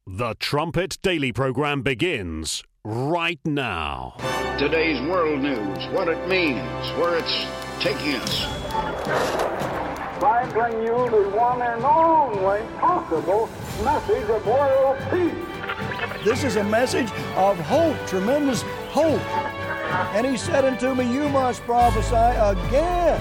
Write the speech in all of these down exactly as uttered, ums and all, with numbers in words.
The Trumpet Daily program begins right now. Today's world news, what it means, where it's taking us. I bring you the one and only possible message of world peace. This is a message of hope, tremendous hope. And he said unto me, you must prophesy again.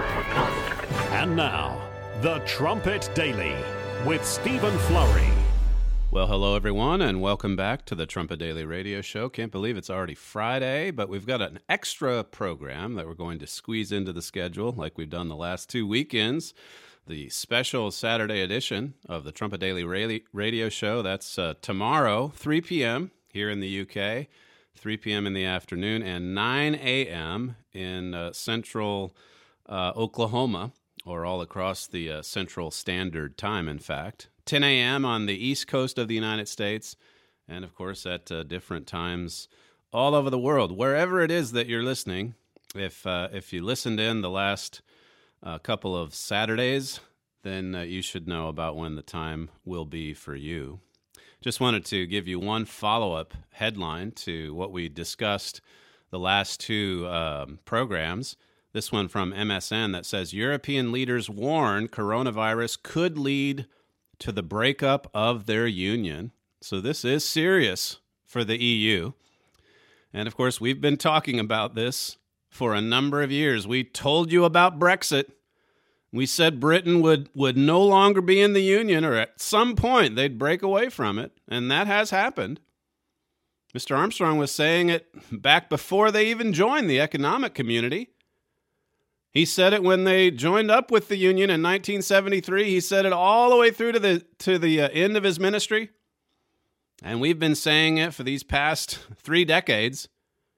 And now, The Trumpet Daily with Stephen Flurry. Well, hello, everyone, and welcome back to the Trumpet Daily Radio Show. Can't believe it's already Friday, but we've got an extra program that we're going to squeeze into the schedule like we've done the last two weekends. The special Saturday edition of the Trumpet Daily Radio Show. That's uh, tomorrow, three p.m. here in the U K, three p.m. in the afternoon, and nine a.m. in uh, central uh, Oklahoma, or all across the uh, Central Standard Time, in fact. ten a.m. on the east coast of the United States, and of course at uh, different times all over the world. Wherever it is that you're listening, if uh, if you listened in the last uh, couple of Saturdays, then uh, you should know about when the time will be for you. Just wanted to give you one follow-up headline to what we discussed the last two um, programs. This one from M S N that says, European leaders warn coronavirus could lead to the breakup of their union. So this is serious for the E U. And of course, we've been talking about this for a number of years. We told you about Brexit. We said Britain would, would no longer be in the union, or at some point they'd break away from it. And that has happened. Mister Armstrong was saying it back before they even joined the economic community. He said it when they joined up with the union in nineteen seventy-three. He said it all the way through to the to the uh, end of his ministry. And we've been saying it for these past three decades.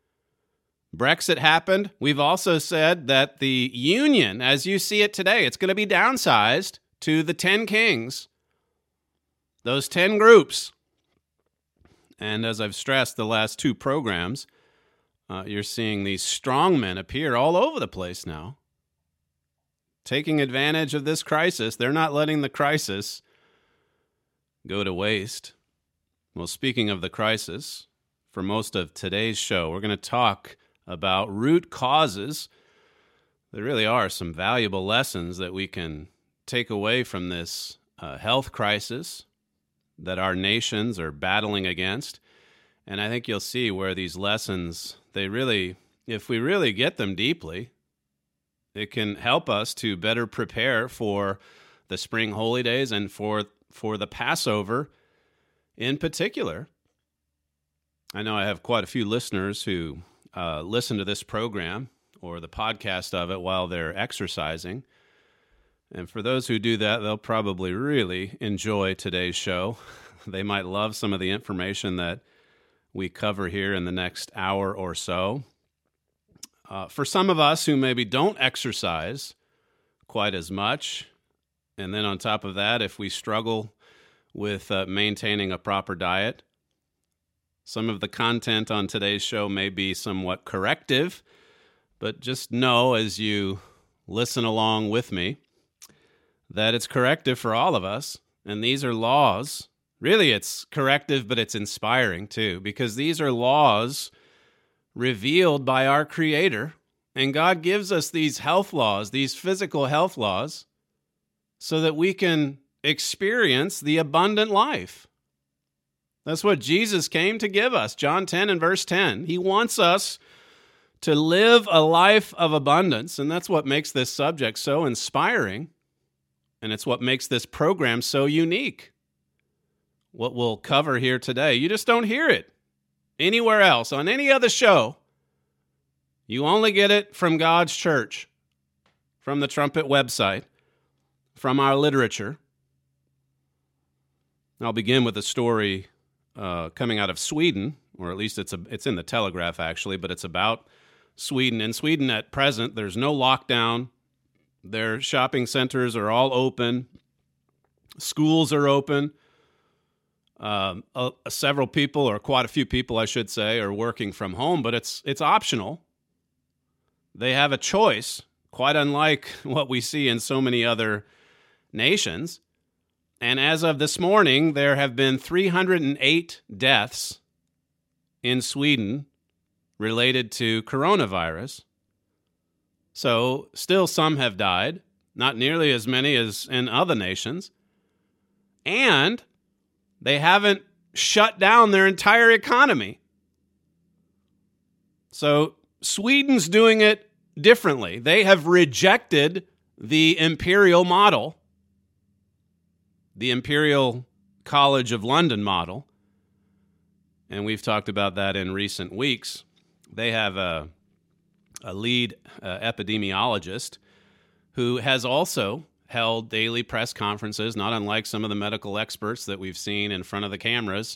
Brexit happened. We've also said that the union, as you see it today, it's going to be downsized to the ten kings, those ten groups. And as I've stressed the last two programs, uh, you're seeing these strongmen appear all over the place now, taking advantage of this crisis. They're not letting the crisis go to waste. Well, speaking of the crisis, for most of today's show, we're going to talk about root causes. There really are some valuable lessons that we can take away from this uh, health crisis that our nations are battling against. And I think you'll see where these lessons, they really, if we really get them deeply, it can help us to better prepare for the spring holy days and for for the Passover in particular. I know I have quite a few listeners who uh, listen to this program or the podcast of it while they're exercising. And for those who do that, they'll probably really enjoy today's show. They might love some of the information that we cover here in the next hour or so. Uh, for some of us who maybe don't exercise quite as much, and then on top of that, if we struggle with uh, maintaining a proper diet, some of the content on today's show may be somewhat corrective, but just know as you listen along with me that it's corrective for all of us, and these are laws. Really, it's corrective, but it's inspiring too, because these are laws revealed by our Creator, and God gives us these health laws, these physical health laws, so that we can experience the abundant life. That's what Jesus came to give us. John ten and verse ten. He wants us to live a life of abundance, and that's what makes this subject so inspiring, and it's what makes this program so unique. What we'll cover here today, you just don't hear it anywhere else, on any other show. You only get it from God's church, from the Trumpet website, from our literature. I'll begin with a story uh, coming out of Sweden, or at least it's a, it's in the Telegraph, actually, but it's about Sweden. In Sweden at present, there's no lockdown. Their shopping centers are all open. Schools are open. Um, uh, several people, or quite a few people, I should say, are working from home, but it's it's optional. They have a choice, quite unlike what we see in so many other nations. And as of this morning, there have been three hundred eight deaths in Sweden related to coronavirus. So still some have died, not nearly as many as in other nations. And they haven't shut down their entire economy. So Sweden's doing it differently. They have rejected the imperial model, the Imperial College of London model, and we've talked about that in recent weeks. They have a, a lead uh, epidemiologist who has also held daily press conferences, not unlike some of the medical experts that we've seen in front of the cameras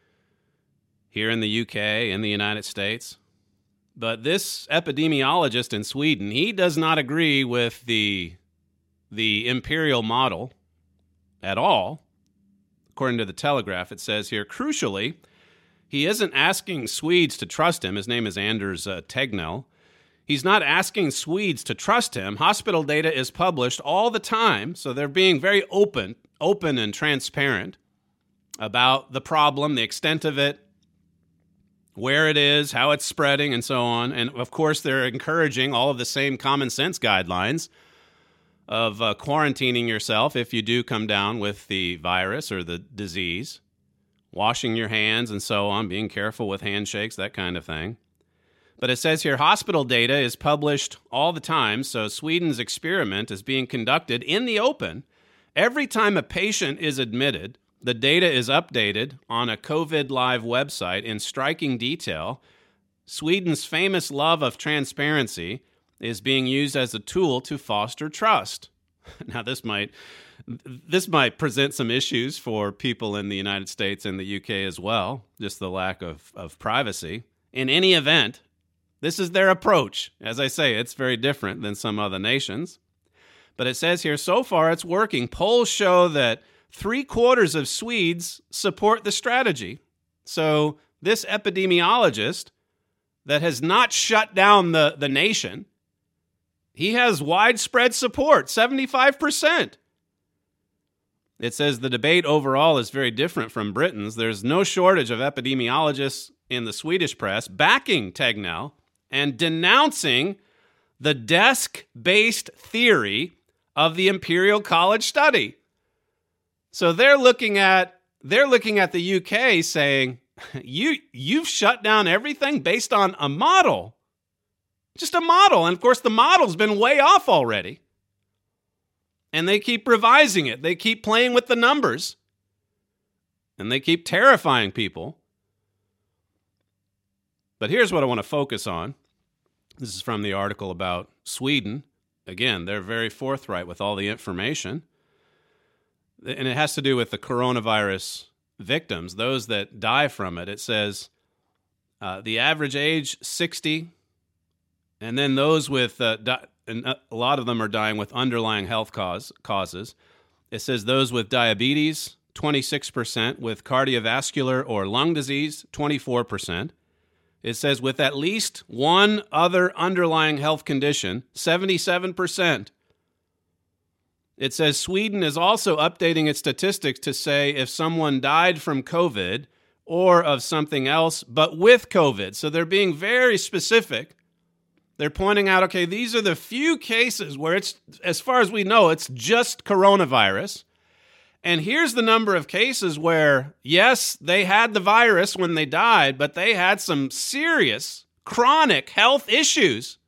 here in the U K, in the United States. But this epidemiologist in Sweden, he does not agree with the, the imperial model at all. According to the Telegraph, it says here, crucially, he isn't asking Swedes to trust him. His name is Anders uh, Tegnell. He's not asking Swedes to trust him. Hospital data is published all the time, so they're being very open, open and transparent about the problem, the extent of it, where it is, how it's spreading, and so on. And, of course, they're encouraging all of the same common sense guidelines of uh, quarantining yourself if you do come down with the virus or the disease, washing your hands and so on, being careful with handshakes, that kind of thing. But it says here, hospital data is published all the time, so Sweden's experiment is being conducted in the open. Every time a patient is admitted, the data is updated on a COVID Live website in striking detail. Sweden's famous love of transparency is being used as a tool to foster trust. Now, this might this might present some issues for people in the United States and the U K as well, just the lack of, of privacy. In any event, this is their approach. As I say, it's very different than some other nations. But it says here, so far it's working. Polls show that three quarters of Swedes support the strategy. So this epidemiologist that has not shut down the, the nation, he has widespread support, seventy-five percent. It says the debate overall is very different from Britain's. There's no shortage of epidemiologists in the Swedish press backing Tegnell and denouncing the desk-based theory of the Imperial College study. So they're looking at they're looking at the U K saying, you you've shut down everything based on a model. Just a model. And of course the model's been way off already. And they keep revising it. They keep playing with the numbers. And they keep terrifying people. But here's what I want to focus on. This is from the article about Sweden. Again, they're very forthright with all the information. And it has to do with the coronavirus victims, those that die from it. It says uh, the average age, sixty, and then those with, uh, di- and a lot of them are dying with underlying health cause, causes. It says those with diabetes, twenty-six percent, with cardiovascular or lung disease, twenty-four percent. It says with at least one other underlying health condition, seventy-seven percent. It says Sweden is also updating its statistics to say if someone died from COVID or of something else, but with COVID. So they're being very specific. They're pointing out, okay, these are the few cases where it's, as far as we know, it's just coronavirus. And here's the number of cases where, yes, they had the virus when they died, but they had some serious chronic health issues.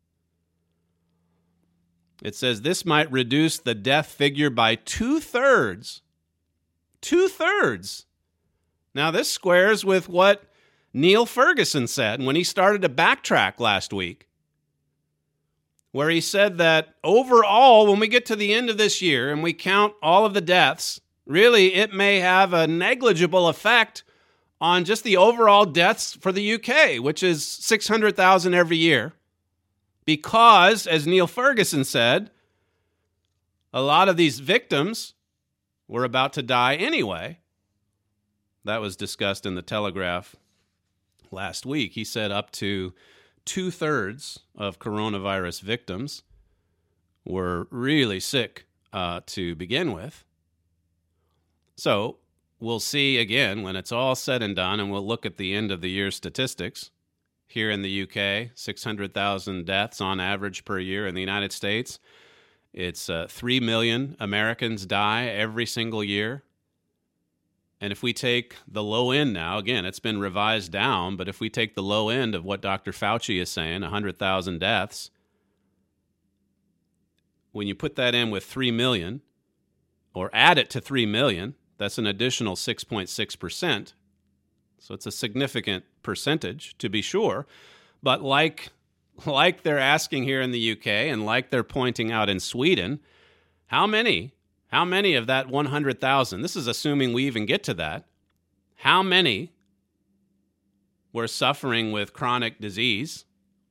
It says this might reduce the death figure by two-thirds. Two-thirds. Now, this squares with what Neil Ferguson said when he started to backtrack last week, where he said that overall, when we get to the end of this year and we count all of the deaths, really it may have a negligible effect on just the overall deaths for the U K, which is six hundred thousand every year. Because, as Neil Ferguson said, a lot of these victims were about to die anyway. That was discussed in the Telegraph last week. He said up to two-thirds of coronavirus victims were really sick uh, to begin with. So we'll see again when it's all said and done, and we'll look at the end of the year statistics. Here in the U K, six hundred thousand deaths on average per year. In the United States, it's uh, three million Americans die every single year. And if we take the low end now, again, it's been revised down, but if we take the low end of what Doctor Fauci is saying, one hundred thousand deaths, when you put that in with three million, or add it to three million, that's an additional six point six percent. So it's a significant percentage, to be sure. But like, like they're asking here in the U K and like they're pointing out in Sweden, how many, how many of that one hundred thousand, this is assuming we even get to that, how many were suffering with chronic disease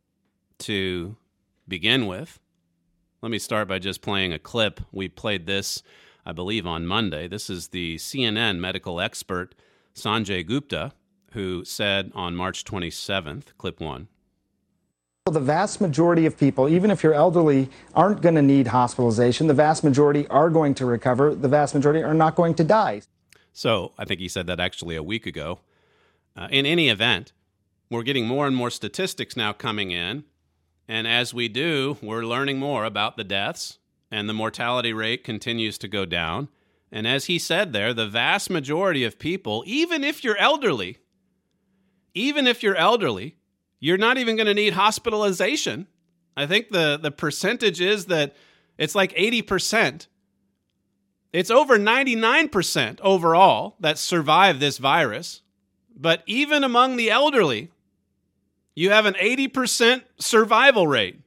to begin with? Let me start by just playing a clip. We played this, I believe, on Monday. This is the C N N medical expert, Sanjay Gupta, who said on March twenty-seventh, clip one. The vast majority of people, even if you're elderly, aren't going to need hospitalization. The vast majority are going to recover. The vast majority are not going to die. So I think he said that actually a week ago. Uh, in any event, we're getting more and more statistics now coming in. And as we do, we're learning more about the deaths, and the mortality rate continues to go down. And as he said there, the vast majority of people, even if you're elderly, even if you're elderly, you're not even going to need hospitalization. I think the, the percentage is that it's like eighty percent. It's over ninety-nine percent overall that survive this virus. But even among the elderly, you have an eighty percent survival rate.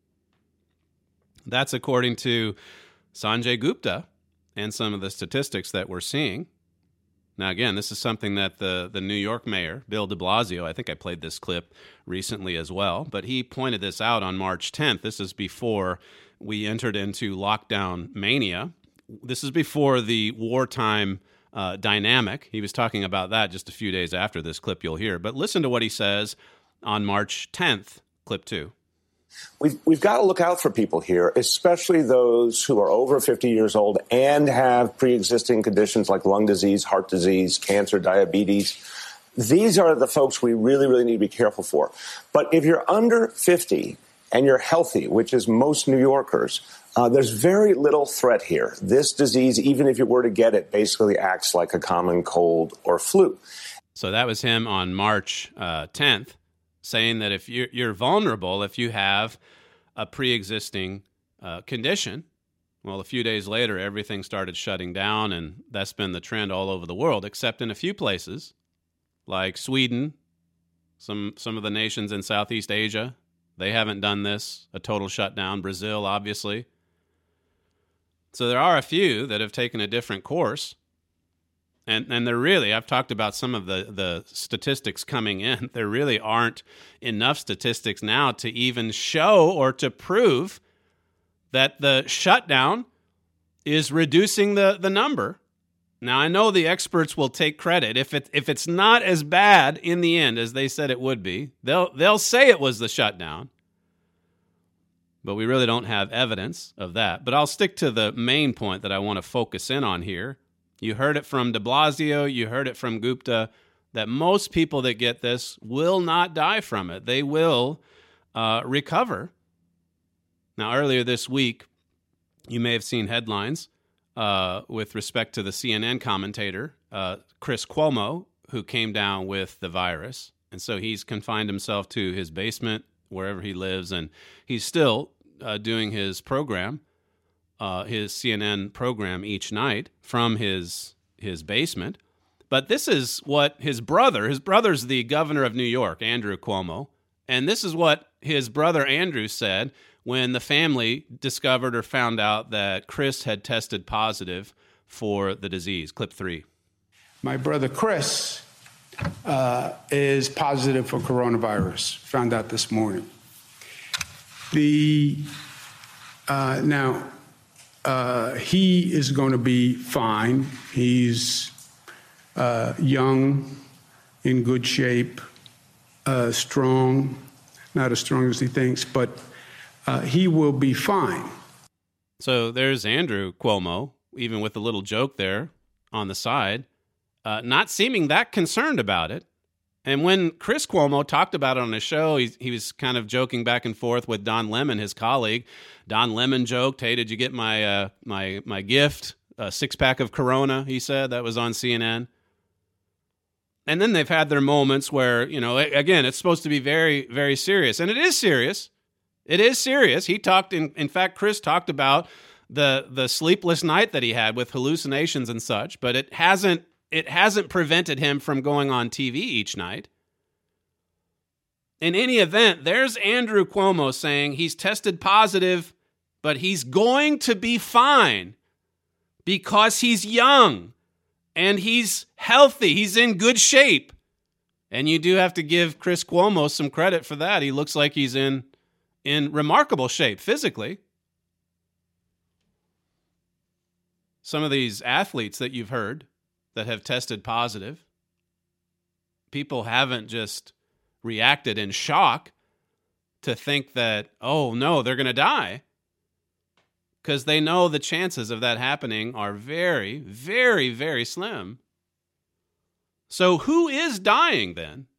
That's according to Sanjay Gupta and some of the statistics that we're seeing. Now, again, this is something that the, the New York mayor, Bill de Blasio, I think I played this clip recently as well, but he pointed this out on March tenth. This is before we entered into lockdown mania. This is before the wartime uh, dynamic. He was talking about that just a few days after this clip you'll hear. But listen to what he says on March tenth, clip two. We've, we've got to look out for people here, especially those who are over fifty years old and have pre-existing conditions like lung disease, heart disease, cancer, diabetes. These are the folks we really, really need to be careful for. But if you're under fifty and you're healthy, which is most New Yorkers, uh, there's very little threat here. This disease, even if you were to get it, basically acts like a common cold or flu. So that was him on March uh, tenth. Saying that if you're, you're vulnerable, if you have a pre-existing uh, condition, well, a few days later, everything started shutting down, and that's been the trend all over the world, except in a few places, like Sweden, some some of the nations in Southeast Asia. They haven't done this, a total shutdown. Brazil, obviously. So there are a few that have taken a different course. And and there really, I've talked about some of the, the statistics coming in. There really aren't enough statistics now to even show or to prove that the shutdown is reducing the, the number. Now, I know the experts will take credit. If it if it's not as bad in the end as they said it would be, they'll they'll say it was the shutdown. But we really don't have evidence of that. But I'll stick to the main point that I want to focus in on here. You heard it from de Blasio, you heard it from Gupta, that most people that get this will not die from it. They will uh, recover. Now, earlier this week, you may have seen headlines uh, with respect to the C N N commentator, uh, Chris Cuomo, who came down with the virus. And so he's confined himself to his basement, wherever he lives, and he's still uh, doing his program. Uh, his C N N program each night from his his basement. But this is what his brother, his brother's the governor of New York, Andrew Cuomo, and this is what his brother Andrew said when the family discovered or found out that Chris had tested positive for the disease. Clip three. My brother Chris uh, is positive for coronavirus, found out this morning. The, uh, now, Uh, he is going to be fine. He's uh, young, in good shape, uh, strong, not as strong as he thinks, but uh, he will be fine. So there's Andrew Cuomo, even with a little joke there, on the side, uh, not seeming that concerned about it. And when Chris Cuomo talked about it on his show, he, he was kind of joking back and forth with Don Lemon, his colleague. Don Lemon joked, "Hey, did you get my uh, my my gift? A six-pack of Corona," he said. That was on C N N. And then they've had their moments where, you know, again, it's supposed to be very, very serious. And it is serious. It is serious. He talked, in, in fact, Chris talked about the the sleepless night that he had with hallucinations and such, but it hasn't It hasn't prevented him from going on T V each night. In any event, there's Andrew Cuomo saying he's tested positive, but he's going to be fine because he's young and he's healthy. He's in good shape. And you do have to give Chris Cuomo some credit for that. He looks like he's in, in remarkable shape physically. Some of these athletes that you've heard that have tested positive, people haven't just reacted in shock to think that, oh no, they're going to die, because they know the chances of that happening are very, very, very slim. So who is dying then?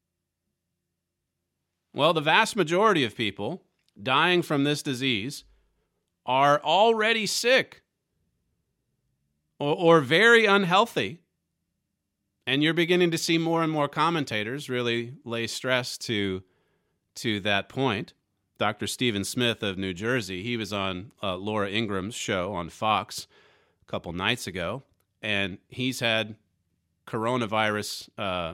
Well, the vast majority of people dying from this disease are already sick or, or very unhealthy. And you're beginning to see more and more commentators really lay stress to, to that point. Doctor Stephen Smith of New Jersey, he was on uh, Laura Ingram's show on Fox a couple nights ago, and he's had coronavirus uh,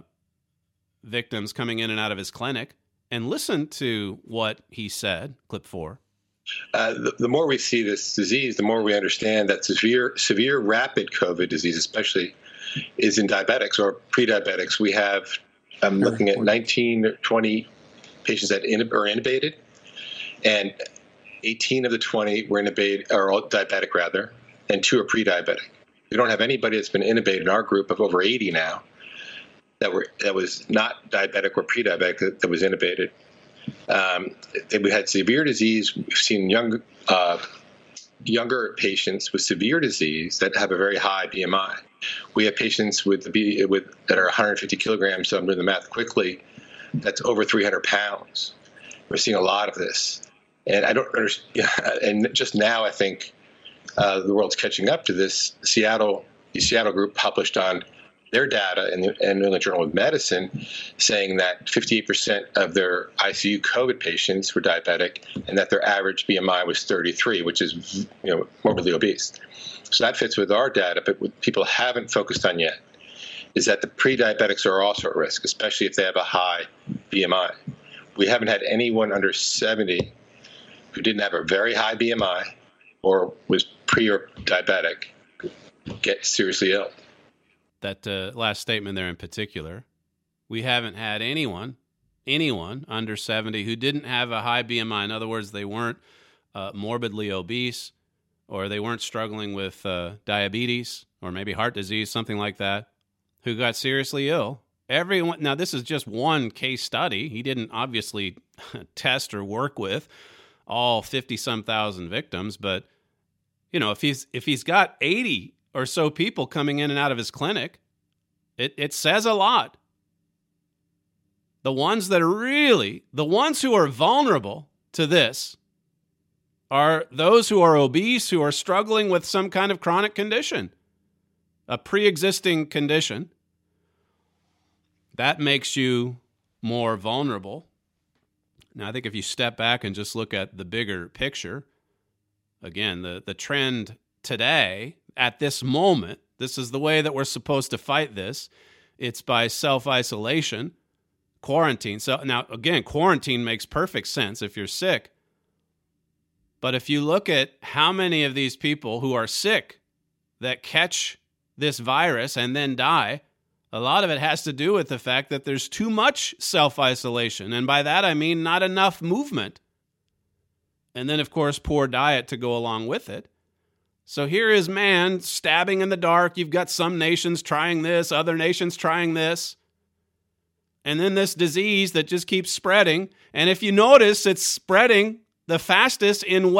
victims coming in and out of his clinic. And listen to what he said, clip four. Uh, the, the more we see this disease, the more we understand that severe, severe rapid COVID disease, especially, is in diabetics or pre-diabetics. We have, I'm looking at nineteen or twenty patients that in, are intubated, and eighteen of the twenty were intubated, or all diabetic rather, and two are pre-diabetic. We don't have anybody that's been intubated in our group of over eighty now that were that was not diabetic or pre-diabetic that, that was intubated. Um, we had severe disease. We've seen young, uh, younger patients with severe disease that have a very high B M I. We have patients with the B, with that are one hundred fifty kilograms. So I'm doing the math quickly. That's over three hundred pounds. We're seeing a lot of this, and I don't understand. And just now, I think uh, the world's catching up to this. Seattle, the Seattle group published on their data in the, in the Journal of Medicine, saying that fifty-eight percent of their I C U COVID patients were diabetic, and that their average B M I was thirty-three, which is, you know, morbidly obese. So that fits with our data, but what people haven't focused on yet is that the pre-diabetics are also at risk, especially if they have a high B M I. We haven't had anyone under seventy who didn't have a very high B M I or was pre or diabetic get seriously ill. That uh, last statement there in particular, we haven't had anyone, anyone under seventy who didn't have a high B M I. In other words, they weren't uh, morbidly obese, or they weren't struggling with uh, diabetes or maybe heart disease, something like that, who got seriously ill. Everyone. Now, this is just one case study. He didn't obviously test or work with all fifty-some thousand victims, but you know, if he's if he's got eighty or so people coming in and out of his clinic, it, it says a lot. The ones that are really, the ones who are vulnerable to this are those who are obese, who are struggling with some kind of chronic condition, a pre-existing condition. That makes you more vulnerable. Now, I think if you step back and just look at the bigger picture, again, the, the trend today, at this moment, this is the way that we're supposed to fight this. It's by self-isolation, quarantine. So now, again, quarantine makes perfect sense if you're sick. But if you look at how many of these people who are sick that catch this virus and then die, a lot of it has to do with the fact that there's too much self-isolation. And by that, I mean not enough movement. And then, of course, poor diet to go along with it. So here is man stabbing in the dark. You've got some nations trying this, other nations trying this. And then this disease that just keeps spreading. And if you notice, it's spreading the fastest in Western nations, where we have the Western diet.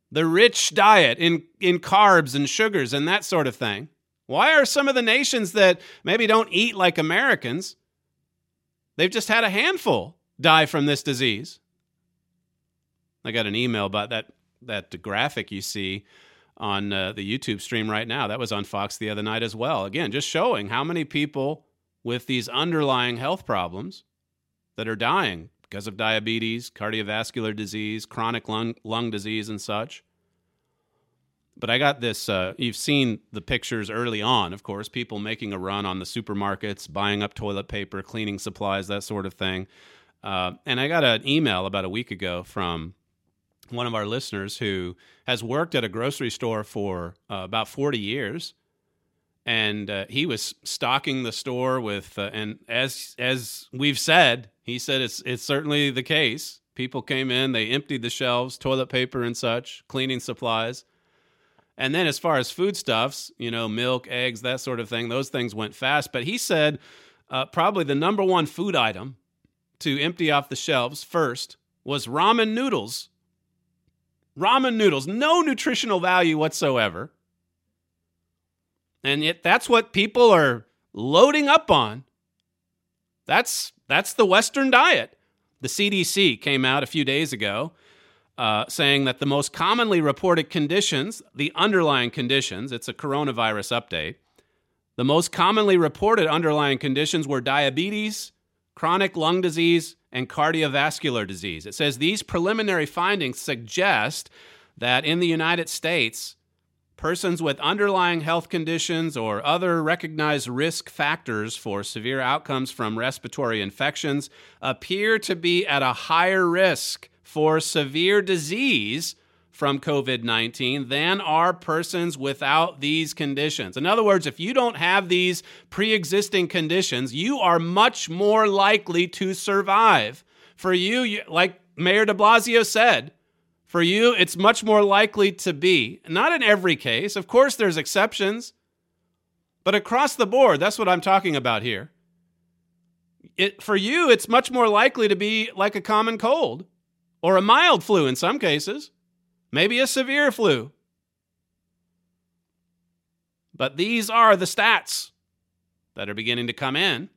the rich diet in, in carbs and sugars and that sort of thing. Why are some of the nations that maybe don't eat like Americans, they've just had a handful die from this disease? I got an email about that, that graphic you see on uh, the YouTube stream right now. That was on Fox the other night as well. Again, just showing how many people with these underlying health problems that are dying because of diabetes, cardiovascular disease, chronic lung, lung disease, and such. But I got this, uh, you've seen the pictures early on, of course, people making a run on the supermarkets, buying up toilet paper, cleaning supplies, that sort of thing. Uh, and I got an email about a week ago from one of our listeners who has worked at a grocery store for uh, about forty years. And uh, he was stocking the store with, uh, and as as we've said, he said it's it's certainly the case. People came in, they emptied the shelves, toilet paper and such, cleaning supplies. And then as far as foodstuffs, you know, milk, eggs, that sort of thing, those things went fast. But he said uh, probably the number one food item to empty off the shelves first was ramen noodles. Ramen noodles, no nutritional value whatsoever. And yet that's what people are loading up on. That's that's the Western diet. The C D C came out a few days ago uh, saying that the most commonly reported conditions, the underlying conditions, it's a coronavirus update, the most commonly reported underlying conditions were diabetes, chronic lung disease, and cardiovascular disease. It says these preliminary findings suggest that in the United States, persons with underlying health conditions or other recognized risk factors for severe outcomes from respiratory infections appear to be at a higher risk for severe disease from COVID nineteen than are persons without these conditions. In other words, if you don't have these pre-existing conditions, you are much more likely to survive. For you, you like Mayor de Blasio said, for you, it's much more likely to be. Not in every case. Of course, there's exceptions. But across the board, that's what I'm talking about here. It, for you, it's much more likely to be like a common cold or a mild flu in some cases. Maybe a severe flu. But these are the stats that are beginning to come in.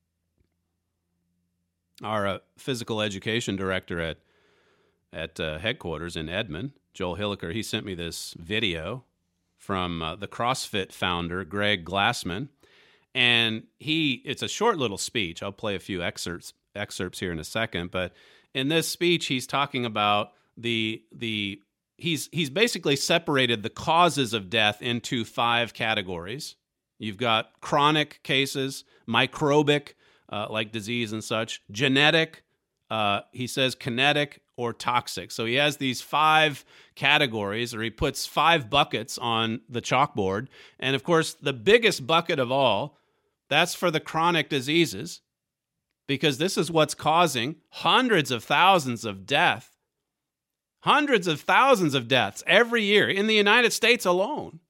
Our uh, physical education director at at uh, headquarters in Edmond, Joel Hilliker, he sent me this video from uh, the CrossFit founder, Greg Glassman. And he, it's a short little speech. I'll play a few excerpts excerpts here in a second. But in this speech, he's talking about the the he's he's basically separated the causes of death into five categories. You've got chronic cases, microbic, uh, like disease and such, genetic, uh, he says kinetic, or toxic. So he has these five categories, or he puts five buckets on the chalkboard. And of course, the biggest bucket of all, that's for the chronic diseases, because this is what's causing hundreds of thousands of deaths. Hundreds of thousands of deaths every year in the United States alone.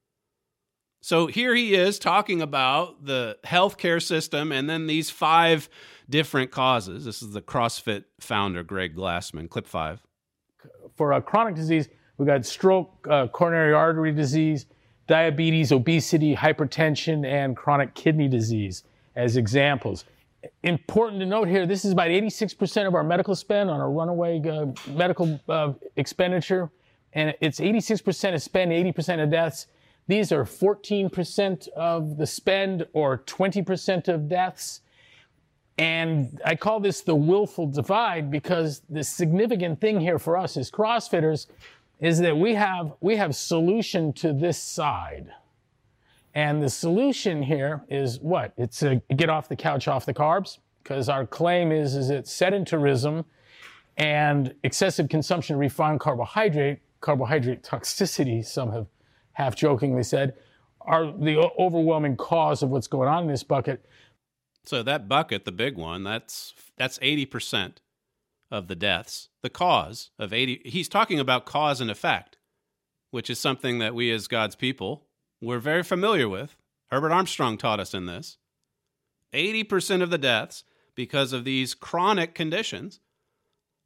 So here he is talking about the healthcare system and then these five different causes. This is the CrossFit founder, Greg Glassman. Clip five. For a chronic disease, we got stroke, uh, coronary artery disease, diabetes, obesity, hypertension, and chronic kidney disease as examples. Important to note here, this is about eighty-six percent of our medical spend on a runaway uh, medical uh, expenditure, and it's eighty-six percent of spend, eighty percent of deaths. These are fourteen percent of the spend or twenty percent of deaths. And I call this the willful divide because the significant thing here for us as CrossFitters is that we have we have solution to this side. And the solution here is what? It's a get off the couch, off the carbs, because our claim is, is that sedentarism and excessive consumption of refined carbohydrate, carbohydrate toxicity, some have half-jokingly said, are the overwhelming cause of what's going on in this bucket. So that bucket, the big one, that's that's eighty percent of the deaths. The cause of eighty, he's talking about cause and effect, which is something that we as God's people, we're very familiar with. Herbert Armstrong taught us in this. eighty percent of the deaths because of these chronic conditions,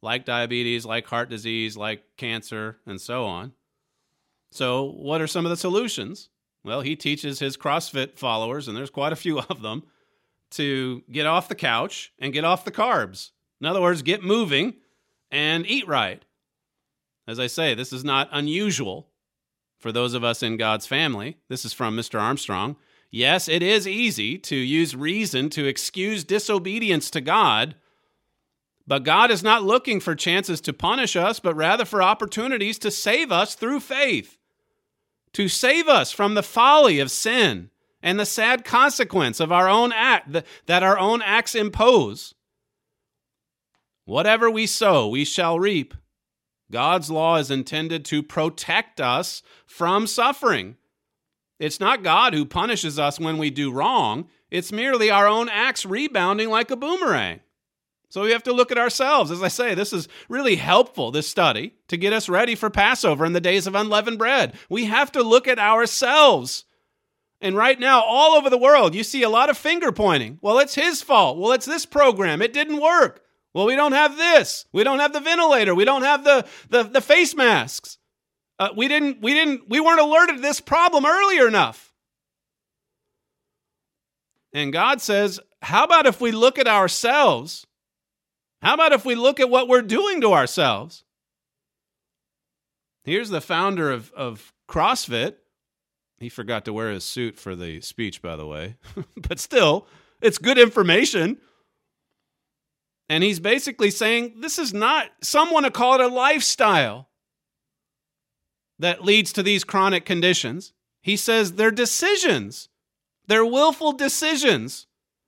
like diabetes, like heart disease, like cancer, and so on. So what are some of the solutions? Well, he teaches his CrossFit followers, and there's quite a few of them, to get off the couch and get off the carbs. In other words, get moving and eat right. As I say, this is not unusual for those of us in God's family. This is from Mister Armstrong. Yes, it is easy to use reason to excuse disobedience to God, but God is not looking for chances to punish us, but rather for opportunities to save us through faith, to save us from the folly of sin and the sad consequence of our own act that our own acts impose. Whatever we sow, we shall reap. God's law is intended to protect us from suffering. It's not God who punishes us when we do wrong. It's merely our own acts rebounding like a boomerang. So we have to look at ourselves. As I say, this is really helpful, this study, to get us ready for Passover and the days of unleavened bread. We have to look at ourselves. And right now, all over the world, you see a lot of finger pointing. Well, it's his fault. Well, it's this program. It didn't work. Well, we don't have this. We don't have the ventilator. We don't have the, the, the face masks. Uh, we didn't, we didn't, we weren't alerted to this problem earlier enough. And God says, how about if we look at ourselves? How about if we look at what we're doing to ourselves? Here's the founder of, of CrossFit. He forgot to wear his suit for the speech, by the way. But still, it's good information. And he's basically saying this is not, some want to call it a lifestyle that leads to these chronic conditions. He says they're decisions. They're willful decisions.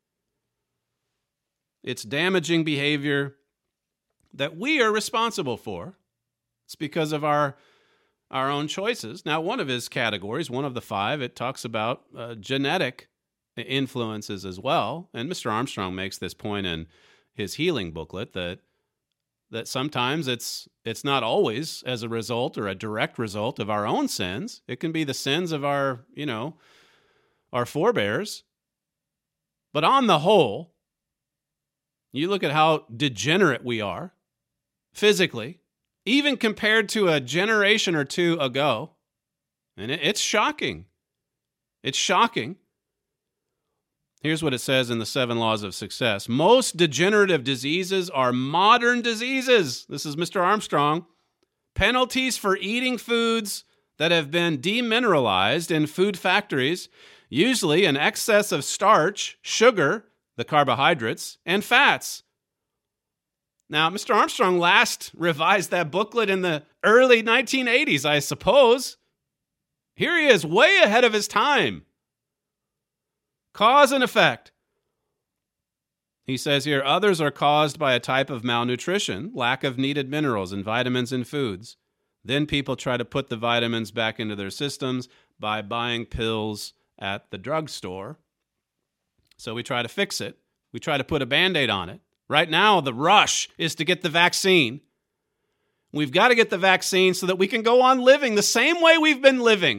It's damaging behavior that we are responsible for. It's because of our, our own choices. Now, one of his categories, one of the five, it talks about uh, genetic influences as well. And Mister Armstrong makes this point in his healing booklet that that sometimes it's it's not always as a result or a direct result of our own sins. It can be the sins of our, you know, our forebears. But on the whole, you look at how degenerate we are physically, even compared to a generation or two ago, and it, it's shocking. It's shocking. Here's what it says in the Seven Laws of Success. Most degenerative diseases are modern diseases. This is Mister Armstrong. Penalties for eating foods that have been demineralized in food factories, usually an excess of starch, sugar, the carbohydrates, and fats. Now, Mister Armstrong last revised that booklet in the early nineteen eighties, I suppose. Here he is, way ahead of his time. Cause and effect. He says here, others are caused by a type of malnutrition, lack of needed minerals and vitamins in foods. Then people try to put the vitamins back into their systems by buying pills at the drugstore. So we try to fix it. We try to put a Band-Aid on it. Right now, the rush is to get the vaccine. We've got to get the vaccine so that we can go on living the same way we've been living.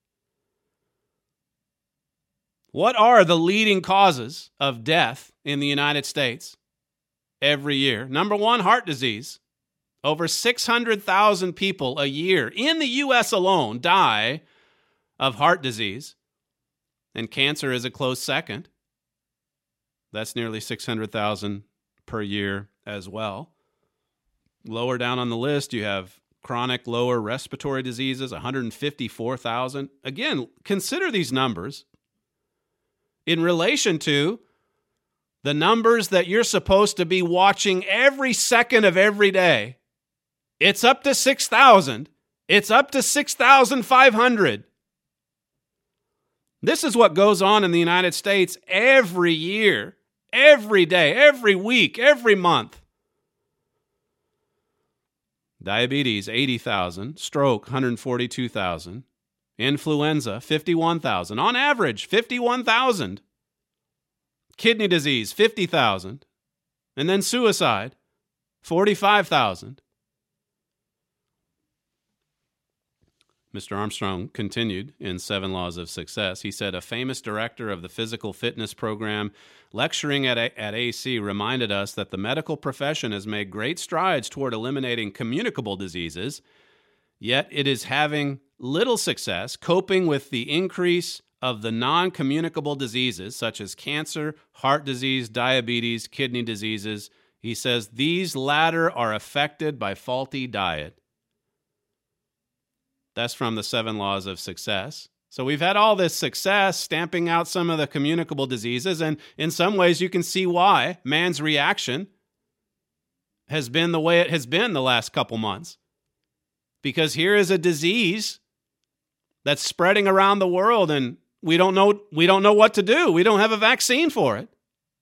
What are the leading causes of death in the United States every year? Number one, heart disease. Over six hundred thousand people a year in the U S alone die of heart disease. And cancer is a close second. That's nearly six hundred thousand per year as well. Lower down on the list, you have chronic lower respiratory diseases, one hundred fifty-four thousand. Again, consider these numbers in relation to the numbers that you're supposed to be watching every second of every day. It's up to six thousand. It's up to six thousand five hundred. This is what goes on in the United States every year, every day, every week, every month. Diabetes, eighty thousand. Stroke, one hundred forty-two thousand. Influenza, fifty-one thousand. On average, fifty-one thousand. Kidney disease, fifty thousand. And then suicide, forty-five thousand. Mister Armstrong continued in Seven Laws of Success. He said, a famous director of the physical fitness program lecturing at, a- at A C reminded us that the medical profession has made great strides toward eliminating communicable diseases, yet it is having little success coping with the increase of the non-communicable diseases such as cancer, heart disease, diabetes, kidney diseases. He says these latter are affected by faulty diet. That's from the Seven Laws of Success. So we've had all this success stamping out some of the communicable diseases, and in some ways you can see why man's reaction has been the way it has been the last couple months. Because here is a disease that's spreading around the world, and we don't know we don't know what to do. We don't have a vaccine for it.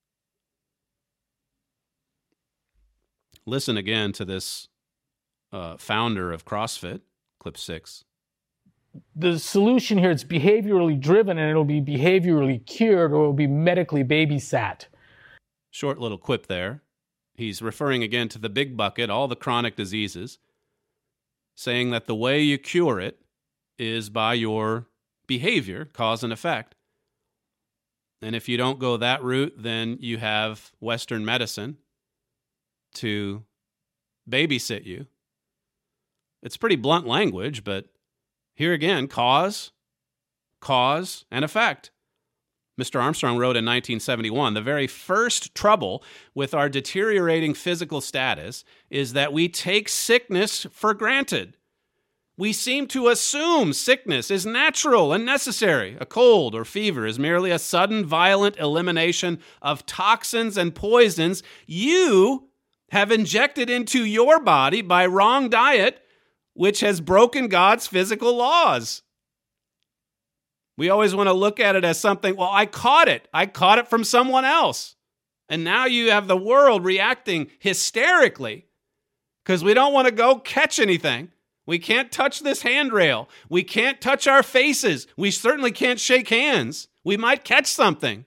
Listen again to this uh, founder of CrossFit, clip six. The solution here is behaviorally driven, and it'll be behaviorally cured, or it'll be medically babysat. Short little quip there. He's referring again to the big bucket, all the chronic diseases, saying that the way you cure it is by your behavior, cause and effect. And if you don't go that route, then you have Western medicine to babysit you. It's pretty blunt language, but here again, cause, cause, and effect. Mister Armstrong wrote in nineteen seventy-one, the very first trouble with our deteriorating physical status is that we take sickness for granted. We seem to assume sickness is natural and necessary. A cold or fever is merely a sudden, violent elimination of toxins and poisons you have injected into your body by wrong diet, which has broken God's physical laws. We always want to look at it as something, well, I caught it. I caught it from someone else. And now you have the world reacting hysterically because we don't want to go catch anything. We can't touch this handrail. We can't touch our faces. We certainly can't shake hands. We might catch something.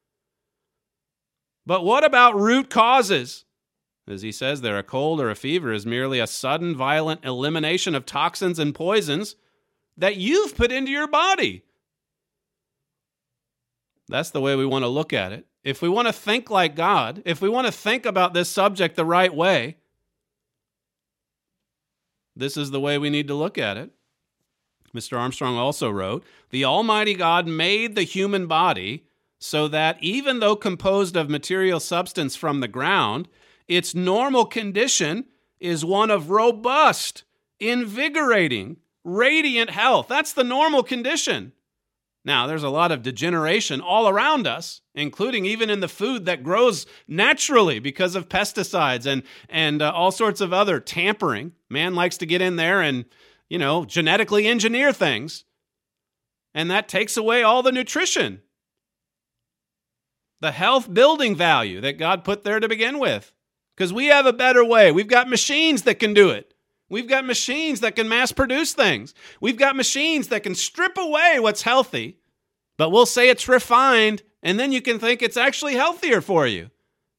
But what about root causes? As he says there, a cold or a fever is merely a sudden, violent elimination of toxins and poisons that you've put into your body. That's the way we want to look at it. If we want to think like God, if we want to think about this subject the right way, this is the way we need to look at it. Mister Armstrong also wrote, the Almighty God made the human body so that even though composed of material substance from the ground, its normal condition is one of robust, invigorating, radiant health. That's the normal condition. Now, there's a lot of degeneration all around us, including even in the food that grows naturally because of pesticides and, and uh, all sorts of other tampering. Man likes to get in there and, you know, genetically engineer things. And that takes away all the nutrition, the health building value that God put there to begin with. Because we have a better way. We've got machines that can do it. We've got machines that can mass produce things. We've got machines that can strip away what's healthy, but we'll say it's refined, and then you can think it's actually healthier for you.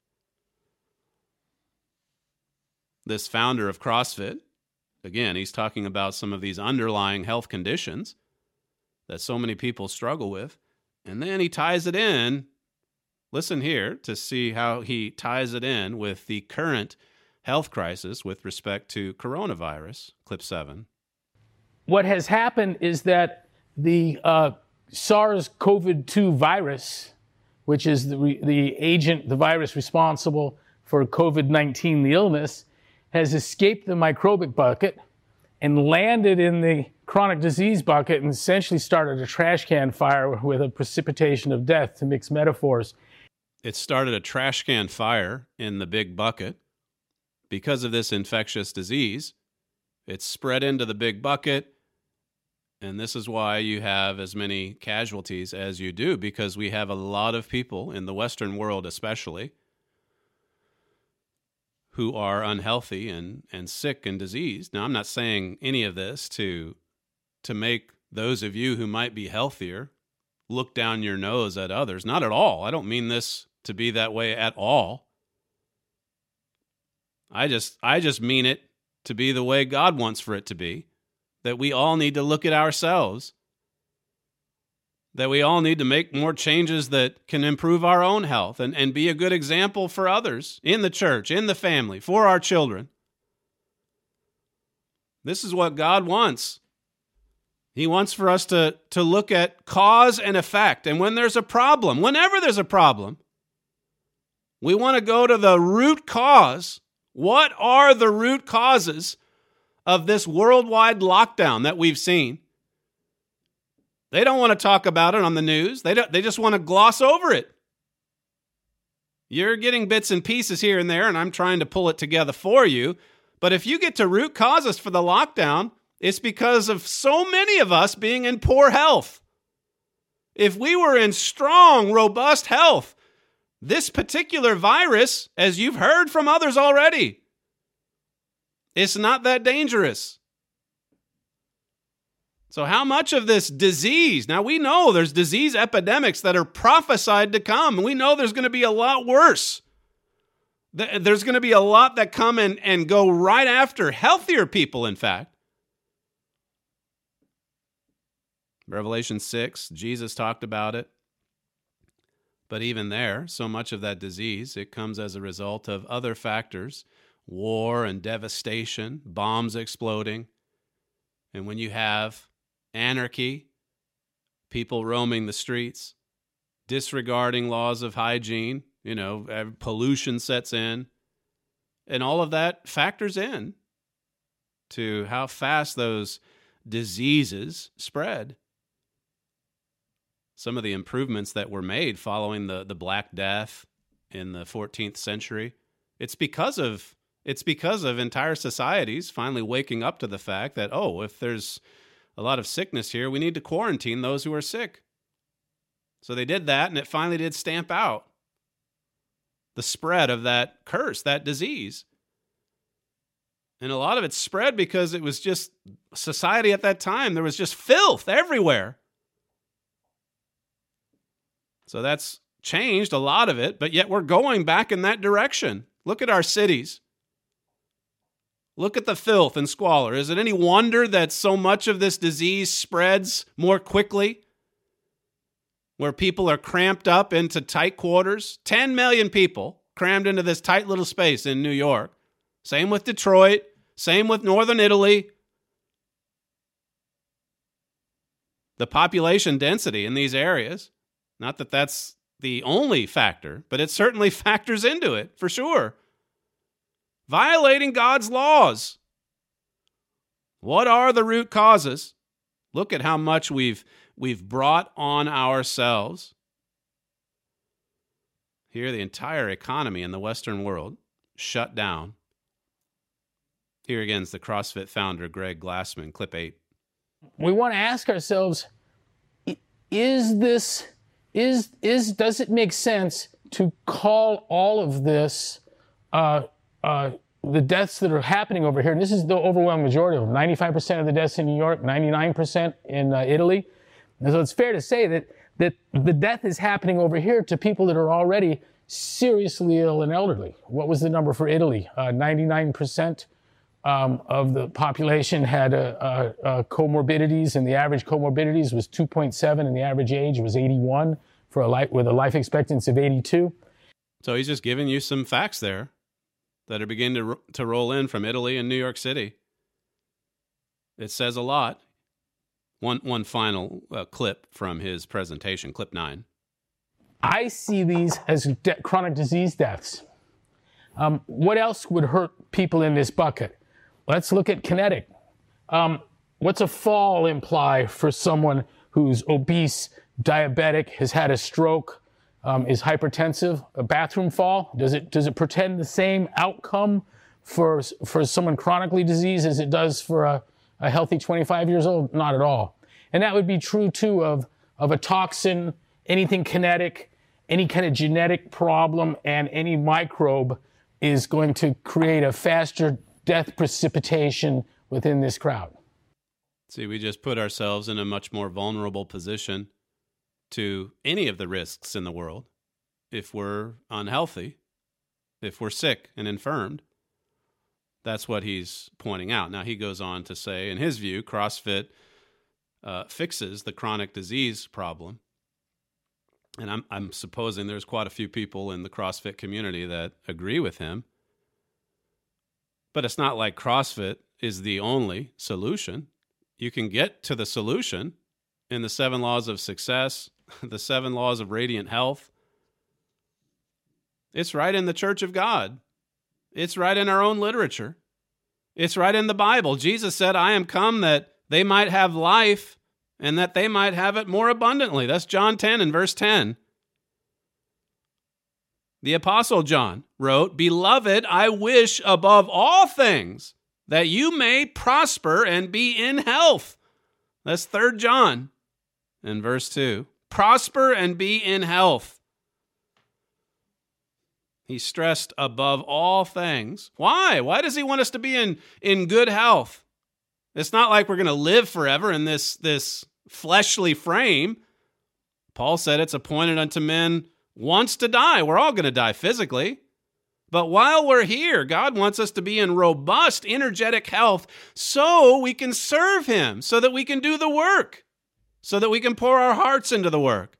This founder of CrossFit, again, he's talking about some of these underlying health conditions that so many people struggle with, and then he ties it in. Listen here to see how he ties it in with the current health crisis with respect to coronavirus. Clip seven. What has happened is that the uh, SARS-C o V two virus, which is the, re- the agent, the virus responsible for COVID nineteen, the illness, has escaped the microbic bucket and landed in the chronic disease bucket and essentially started a trash can fire with a precipitation of death, to mix metaphors. It started a trash can fire in the big bucket. Because of this infectious disease, it's spread into the big bucket, and this is why you have as many casualties as you do, because we have a lot of people in the Western world especially who are unhealthy and, and sick and diseased. Now, I'm not saying any of this to, to make those of you who might be healthier look down your nose at others. Not at all. I don't mean this to be that way at all. I just I just mean it to be the way God wants for it to be, that we all need to look at ourselves, that we all need to make more changes that can improve our own health and, and be a good example for others in the church, in the family, for our children. This is what God wants. He wants for us to, to look at cause and effect. And when there's a problem, whenever there's a problem, we want to go to the root cause. What are the root causes of this worldwide lockdown that we've seen? They don't want to talk about it on the news. They don't, they just want to gloss over it. You're getting bits and pieces here and there, and I'm trying to pull it together for you. But if you get to root causes for the lockdown, it's because of so many of us being in poor health. If we were in strong, robust health, this particular virus, as you've heard from others already, it's not that dangerous. So how much of this disease, now we know there's disease epidemics that are prophesied to come, and we know there's going to be a lot worse. There's going to be a lot that come and, and go right after healthier people, in fact. Revelation six, Jesus talked about it. But even there, so much of that disease, it comes as a result of other factors, war and devastation, bombs exploding. And when you have anarchy, people roaming the streets, disregarding laws of hygiene, you know, pollution sets in, and all of that factors in to how fast those diseases spread. Some of the improvements that were made following the, the Black Death in the fourteenth century, it's because of it's because of entire societies finally waking up to the fact that, oh, if there's a lot of sickness here, we need to quarantine those who are sick. So they did that, and it finally did stamp out the spread of that curse, that disease. And a lot of it spread because it was just society at that time. There was just filth everywhere. So that's changed a lot of it, but yet we're going back in that direction. Look at our cities. Look at the filth and squalor. Is it any wonder that so much of this disease spreads more quickly? Where people are cramped up into tight quarters. ten million people crammed into this tight little space in New York. Same with Detroit. Same with northern Italy. The population density in these areas, not that that's the only factor, but it certainly factors into it, for sure. Violating God's laws. What are the root causes? Look at how much we've we've brought on ourselves. Here, the entire economy in the Western world shut down. Here again is the CrossFit founder, Greg Glassman, clip eight. We want to ask ourselves, is this, is, is, does it make sense to call all of this, uh, uh, the deaths that are happening over here, and this is the overwhelming majority of them, ninety-five percent of the deaths in New York, ninety-nine percent in uh, Italy. And so it's fair to say that, that the death is happening over here to people that are already seriously ill and elderly. What was the number for Italy? Uh, ninety-nine percent um, of the population had uh, uh, uh, comorbidities, and the average comorbidities was two point seven, and the average age was eighty-one for a life, with a life expectancy of eighty-two. So he's just giving you some facts there that are beginning to, ro- to roll in from Italy and New York City. It says a lot. One one final uh, clip from his presentation, clip nine. I see these as de- chronic disease deaths. Um, what else would hurt people in this bucket? Let's look at kinetic. Um, what's a fall imply for someone who's obese, diabetic, has had a stroke, um, is hypertensive? A bathroom fall? Does it does it portend the same outcome for for someone chronically diseased as it does for a A healthy twenty-five years old? Not at all. And that would be true, too, of, of a toxin, anything kinetic, any kind of genetic problem, and any microbe is going to create a faster death precipitation within this crowd. See, we just put ourselves in a much more vulnerable position to any of the risks in the world if we're unhealthy, if we're sick and infirmed. That's what he's pointing out. Now, he goes on to say, in his view, CrossFit uh, fixes the chronic disease problem. And I'm, I'm supposing there's quite a few people in the CrossFit community that agree with him. But it's not like CrossFit is the only solution. You can get to the solution in the seven laws of success, the seven laws of radiant health. It's right in the Church of God. It's right in our own literature. It's right in the Bible. Jesus said, I am come that they might have life and that they might have it more abundantly. That's John ten and verse ten. The Apostle John wrote, Beloved, I wish above all things that you may prosper and be in health. That's Third John and verse two. Prosper and be in health. He stressed above all things. Why? Why does he want us to be in, in good health? It's not like we're going to live forever in this, this fleshly frame. Paul said it's appointed unto men once to die. We're all going to die physically. But while we're here, God wants us to be in robust, energetic health so we can serve him, so that we can do the work, so that we can pour our hearts into the work.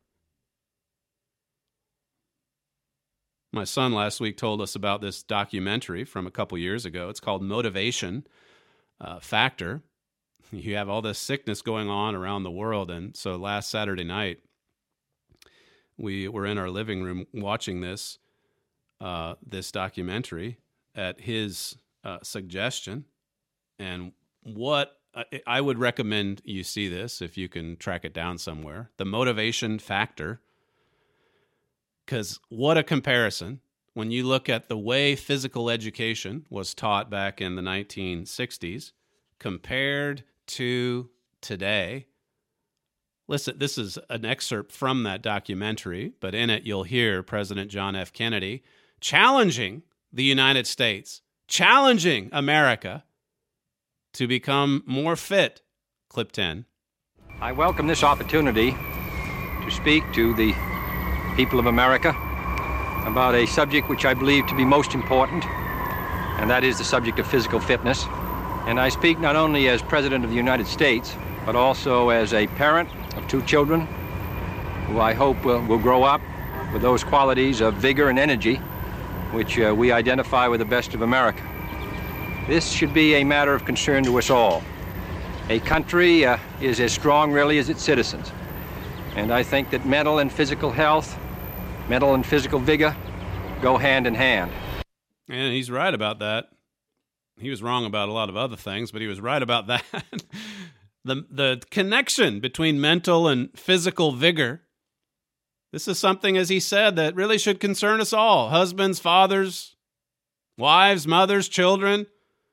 My son last week told us about this documentary from a couple years ago. It's called Motivation uh, Factor. You have all this sickness going on around the world. And so last Saturday night, we were in our living room watching this, uh, this documentary at his uh, suggestion. And what I, I would recommend you see this if you can track it down somewhere. The Motivation Factor. Because what a comparison when you look at the way physical education was taught back in the nineteen sixties compared to today. Listen, this is an excerpt from that documentary, but in it you'll hear President John F. Kennedy challenging the United States, challenging America to become more fit. Clip ten. I welcome this opportunity to speak to the people of America about a subject which I believe to be most important, and that is the subject of physical fitness. And I speak not only as President of the United States, but also as a parent of two children who I hope will, will grow up with those qualities of vigor and energy which uh, we identify with the best of America. This should be a matter of concern to us all. A country uh, is as strong really as its citizens. And I think that mental and physical health, mental and physical vigor go hand in hand. And he's right about that. He was wrong about a lot of other things, but he was right about that. the the connection between mental and physical vigor. This is something, as he said, that really should concern us all. Husbands, fathers, wives, mothers, children,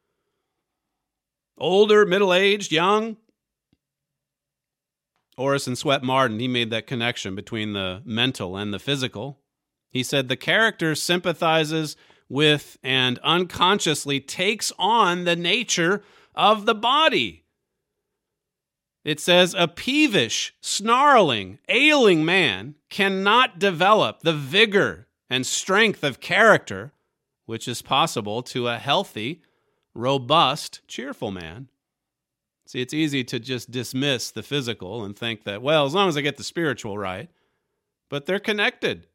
older, middle-aged, young. Orison Swett Marden, he made that connection between the mental and the physical. He said the character sympathizes with and unconsciously takes on the nature of the body. It says a peevish, snarling, ailing man cannot develop the vigor and strength of character which is possible to a healthy, robust, cheerful man. See, it's easy to just dismiss the physical and think that, well, as long as I get the spiritual right, but they're connected.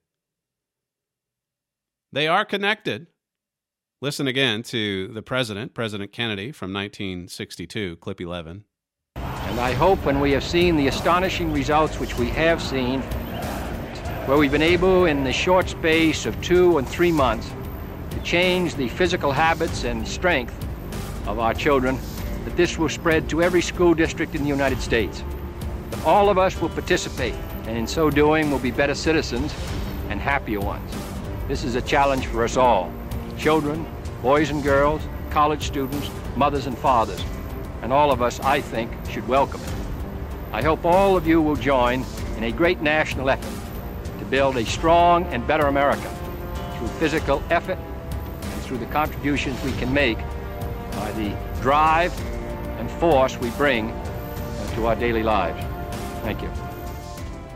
They are connected. Listen again to the president, President Kennedy, from nineteen sixty-two, clip eleven. And I hope when we have seen the astonishing results which we have seen, where we've been able in the short space of two and three months to change the physical habits and strength of our children, that this will spread to every school district in the United States. That all of us will participate, and in so doing will be better citizens and happier ones. This is a challenge for us all, children, boys and girls, college students, mothers and fathers, and all of us, I think, should welcome it. I hope all of you will join in a great national effort to build a strong and better America through physical effort and through the contributions we can make by the drive and force we bring uh, to our daily lives. Thank you.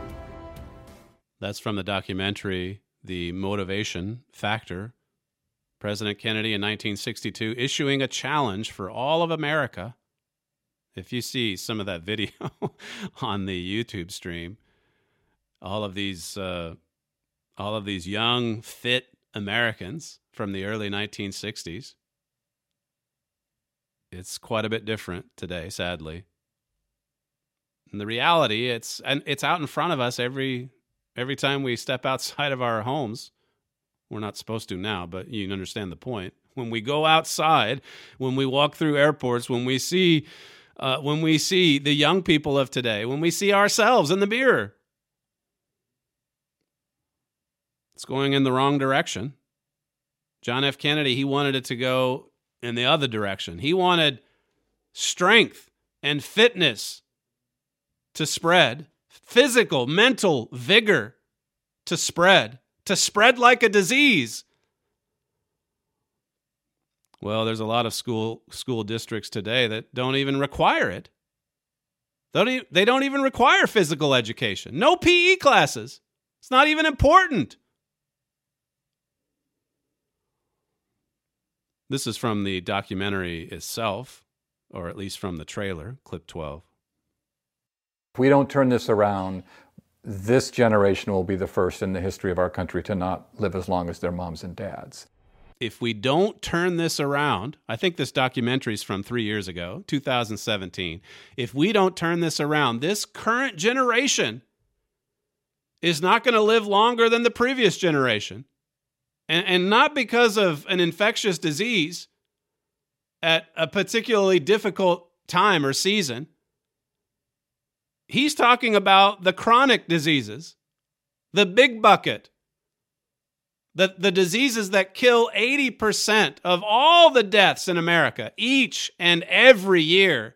That's from the documentary, The Motivation Factor. President Kennedy in nineteen sixty-two issuing a challenge for all of America. If you see some of that video on the YouTube stream, all of these uh, all of these young, fit Americans from the early nineteen sixties, it's quite a bit different today, sadly. And the reality, it's and it's out in front of us every every time we step outside of our homes. We're not supposed to now, but you understand the point. When we go outside, when we walk through airports, when we see uh, when we see the young people of today, when we see ourselves in the mirror, it's going in the wrong direction. John F. Kennedy, he wanted it to go in the other direction. He wanted strength and fitness to spread, physical, mental vigor to spread. To spread like a disease. Well, there's a lot of school school districts today that don't even require it. They don't, e- they don't even require physical education. No P E classes. It's not even important. This is from the documentary itself, or at least from the trailer, clip twelve. If we don't turn this around, this generation will be the first in the history of our country to not live as long as their moms and dads. If we don't turn this around, I think this documentary is from three years ago, two thousand seventeen. If we don't turn this around, this current generation is not going to live longer than the previous generation. And, and not because of an infectious disease at a particularly difficult time or season. He's talking about the chronic diseases, the big bucket, the, the diseases that kill eighty percent of all the deaths in America each and every year.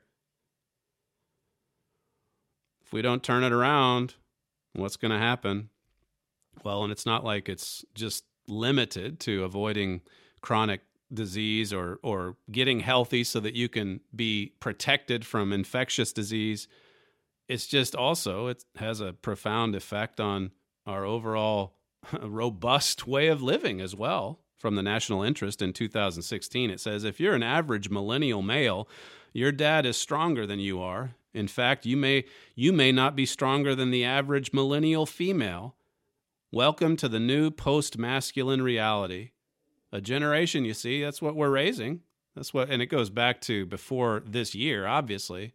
If we don't turn it around, what's going to happen? Well, and it's not like it's just limited to avoiding chronic disease or, or getting healthy so that you can be protected from infectious disease. It's just also, it has a profound effect on our overall robust way of living as well. From the National Interest in two thousand sixteen, it says, if you're an average millennial male, your dad is stronger than you are. In fact, you may you may not be stronger than the average millennial female. Welcome to the new post-masculine reality. A generation, you see, that's what we're raising. That's what, and it goes back to before this year, obviously.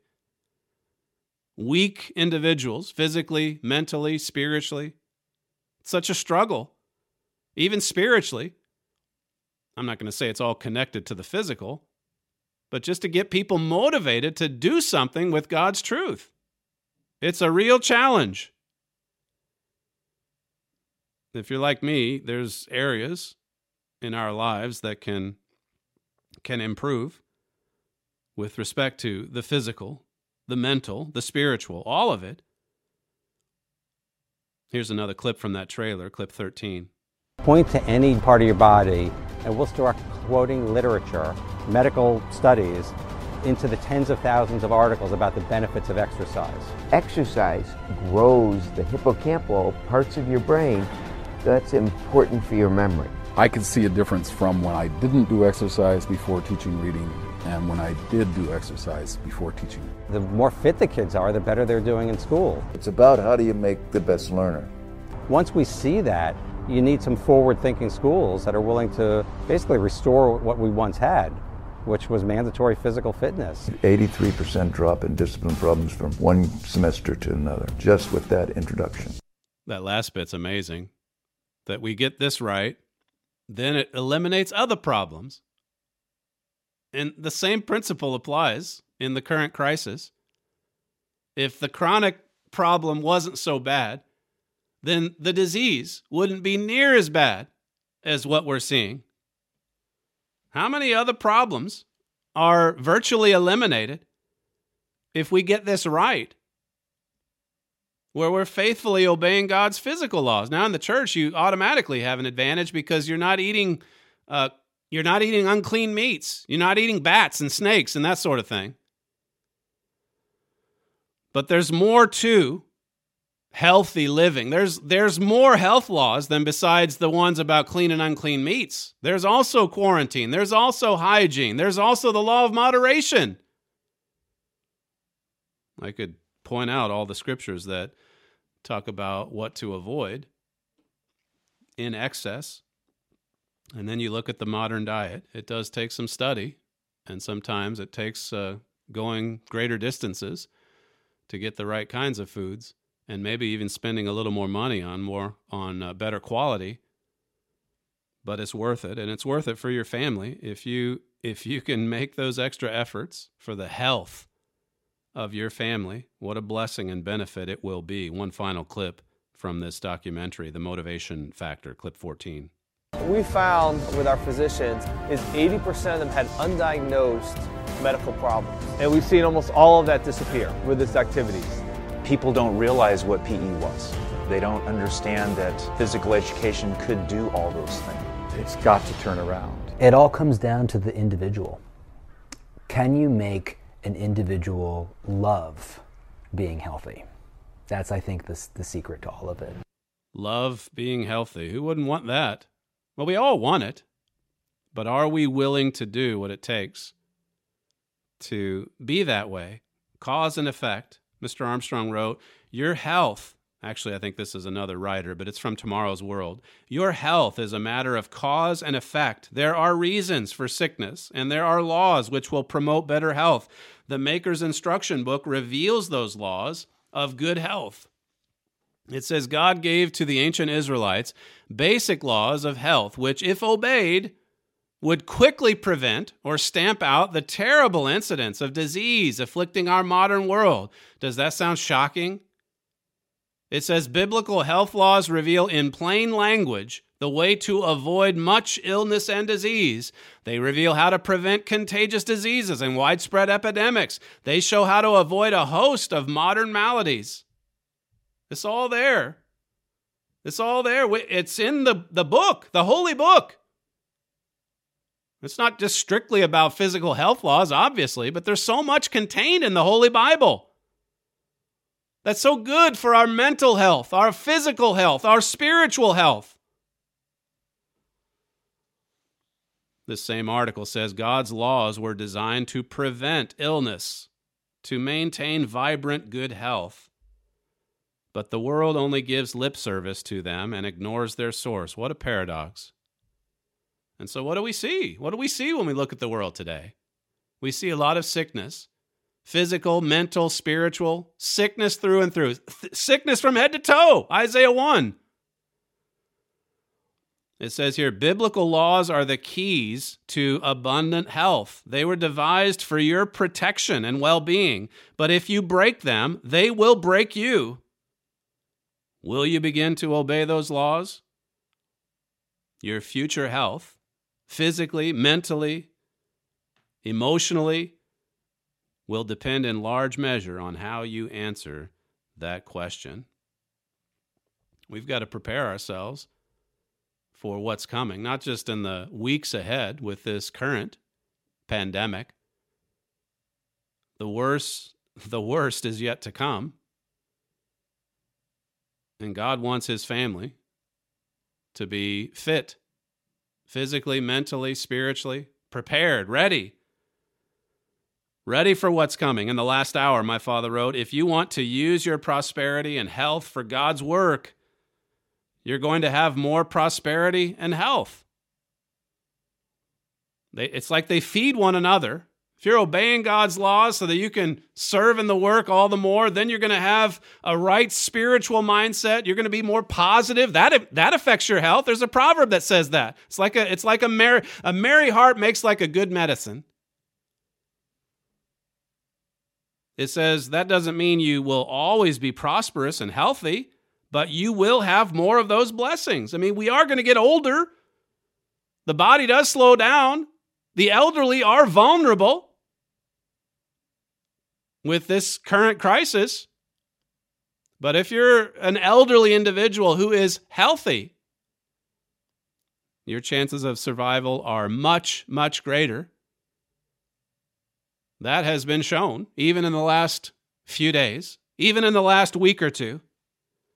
Weak individuals, physically, mentally, spiritually. It's such a struggle, even spiritually. I'm not going to say it's all connected to the physical, but just to get people motivated to do something with God's truth. It's a real challenge. If you're like me, there's areas in our lives that can, can improve with respect to the physical, the mental, the spiritual, all of it. Here's another clip from that trailer, clip thirteen. Point to any part of your body, and we'll start quoting literature, medical studies, into the tens of thousands of articles about the benefits of exercise. Exercise grows the hippocampal parts of your brain that's important for your memory. I could see a difference from when I didn't do exercise before teaching reading and when I did do exercise before teaching. The more fit the kids are, the better they're doing in school. It's about how do you make the best learner. Once we see that, you need some forward-thinking schools that are willing to basically restore what we once had, which was mandatory physical fitness. eighty-three percent drop in discipline problems from one semester to another, just with that introduction. That last bit's amazing. That we get this right, then it eliminates other problems. And the same principle applies in the current crisis. If the chronic problem wasn't so bad, then the disease wouldn't be near as bad as what we're seeing. How many other problems are virtually eliminated if we get this right, where we're faithfully obeying God's physical laws? Now in the church, you automatically have an advantage because you're not eating uh, you're not eating unclean meats. You're not eating bats and snakes and that sort of thing. But there's more to healthy living. There's there's more health laws than besides the ones about clean and unclean meats. There's also quarantine. There's also hygiene. There's also the law of moderation. I could point out all the scriptures that talk about what to avoid in excess. And then you look at the modern diet. It does take some study, and sometimes it takes uh, going greater distances to get the right kinds of foods, and maybe even spending a little more money on more on uh, better quality. But it's worth it, and it's worth it for your family if you if you can make those extra efforts for the health of your family. What a blessing and benefit it will be. One final clip from this documentary, The Motivation Factor, clip fourteen. What we found with our physicians is eighty percent of them had undiagnosed medical problems. And we've seen almost all of that disappear with this activities. People don't realize what P E was. They don't understand that physical education could do all those things. It's got to turn around. It all comes down to the individual. Can you make an individual love being healthy? That's, I think, the, the secret to all of it. Love being healthy. Who wouldn't want that? Well, we all want it, but are we willing to do what it takes to be that way? Cause and effect. Mister Armstrong wrote, your health, actually I think this is another writer, but it's from Tomorrow's World. Your health is a matter of cause and effect. There are reasons for sickness, and there are laws which will promote better health. The Maker's Instruction Book reveals those laws of good health. It says God gave to the ancient Israelites basic laws of health, which, if obeyed, would quickly prevent or stamp out the terrible incidents of disease afflicting our modern world. Does that sound shocking? It says biblical health laws reveal in plain language the way to avoid much illness and disease. They reveal how to prevent contagious diseases and widespread epidemics. They show how to avoid a host of modern maladies. It's all there. It's all there. It's in the, the book, the holy book. It's not just strictly about physical health laws, obviously, but there's so much contained in the Holy Bible that's so good for our mental health, our physical health, our spiritual health. This same article says God's laws were designed to prevent illness, to maintain vibrant good health. But the world only gives lip service to them and ignores their source. What a paradox. And so what do we see? What do we see when we look at the world today? We see a lot of sickness, physical, mental, spiritual, sickness through and through, Th- sickness from head to toe, Isaiah one. It says here, biblical laws are the keys to abundant health. They were devised for your protection and well-being, but if you break them, they will break you. Will you begin to obey those laws? Your future health, physically, mentally, emotionally, will depend in large measure on how you answer that question. We've got to prepare ourselves for what's coming, not just in the weeks ahead with this current pandemic. The worst, the worst is yet to come. And God wants his family to be fit, physically, mentally, spiritually, prepared, ready. Ready for what's coming. In the last hour, my father wrote, if you want to use your prosperity and health for God's work, you're going to have more prosperity and health. They, it's like they feed one another. If you're obeying God's laws so that you can serve in the work all the more, then you're going to have a right spiritual mindset. You're going to be more positive. That, that affects your health. There's a proverb that says that. It's like a, it's like a merry, a merry heart makes like a good medicine. It says that doesn't mean you will always be prosperous and healthy, but you will have more of those blessings. I mean, we are going to get older. The body does slow down. The elderly are vulnerable with this current crisis. But if you're an elderly individual who is healthy, your chances of survival are much, much greater. That has been shown even in the last few days, even in the last week or two.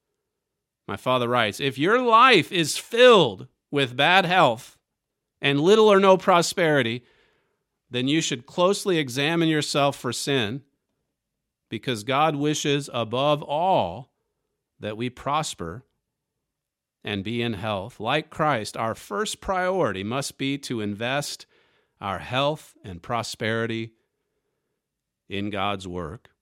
My father writes, if your life is filled with bad health and little or no prosperity, then you should closely examine yourself for sin, because God wishes above all that we prosper and be in health. Like Christ, our first priority must be to invest our health and prosperity in God's work.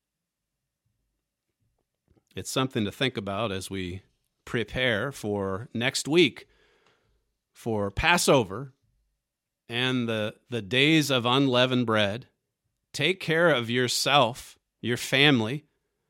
It's something to think about as we prepare for next week, for Passover and the, the days of unleavened bread. Take care of yourself, your family.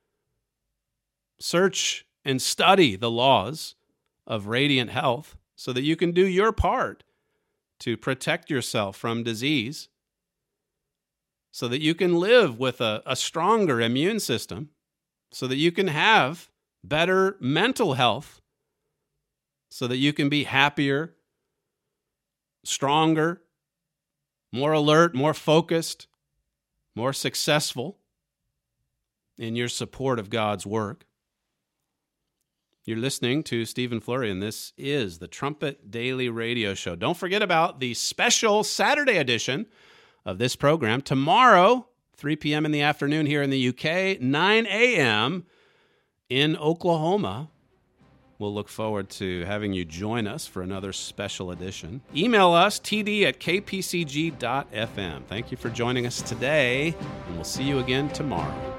Search and study the laws of radiant health so that you can do your part to protect yourself from disease, so that you can live with a, a stronger immune system, so that you can have better mental health, so that you can be happier, stronger, more alert, more focused, more successful in your support of God's work. You're listening to Stephen Flurry, and this is the Trumpet Daily Radio Show. Don't forget about the special Saturday edition of this program. Tomorrow, three p.m. in the afternoon here in the U K, nine a.m. in Oklahoma. We'll look forward to having you join us for another special edition. Email us, t d at k p c g dot f m. Thank you for joining us today, and we'll see you again tomorrow.